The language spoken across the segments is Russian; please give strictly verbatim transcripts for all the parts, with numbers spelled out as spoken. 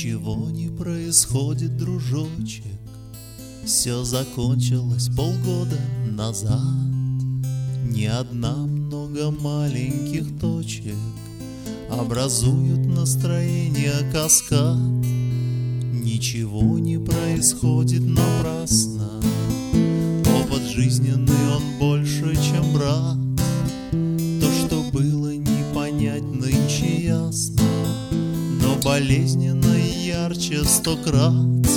Ничего не происходит, дружочек, все закончилось полгода назад. Не одна, много маленьких точек образуют настроение каскад. Ничего не происходит напрасно, опыт жизненный он больше, чем брат. То, что было, не понять нынче ясно, но болезненно и ярче сто крат.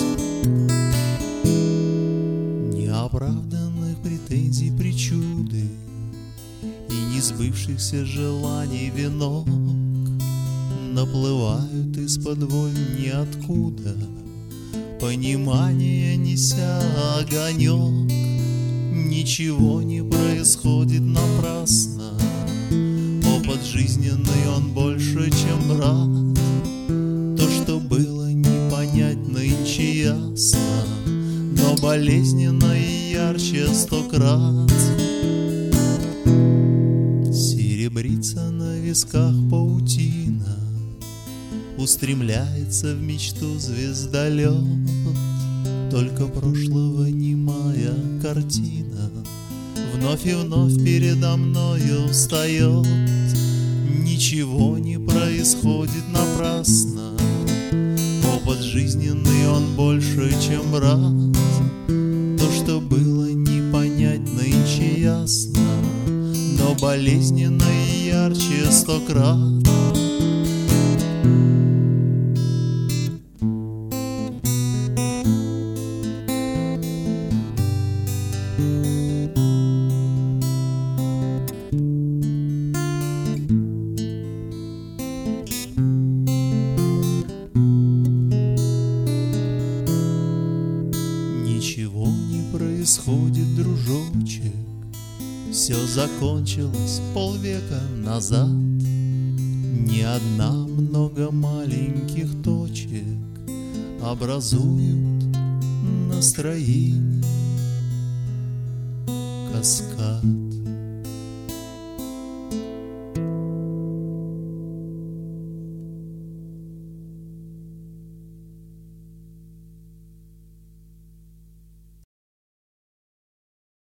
Неоправданных претензий, причуды и несбывшихся желаний венок наплывают из-под воль ниоткуда, понимание неся огонек. Ничего не происходит напрасно, опыт жизненный он больше, чем брат. То, что было, не понять нынче ясно, но болезненно и ярче сто крат. Серебрится на висках паутина, устремляется в мечту звездолет. Только прошлого немая картина вновь и вновь передо мною встает. Ничего не происходит напрасно, опыт жизненный он больше, чем брат. То, что было, не понять нынче ясно, но болезненно и ярче сто крат. Ничего не происходит, дружочек, все закончилось полвека назад. Не одна, много маленьких точек образуют настроение каскад.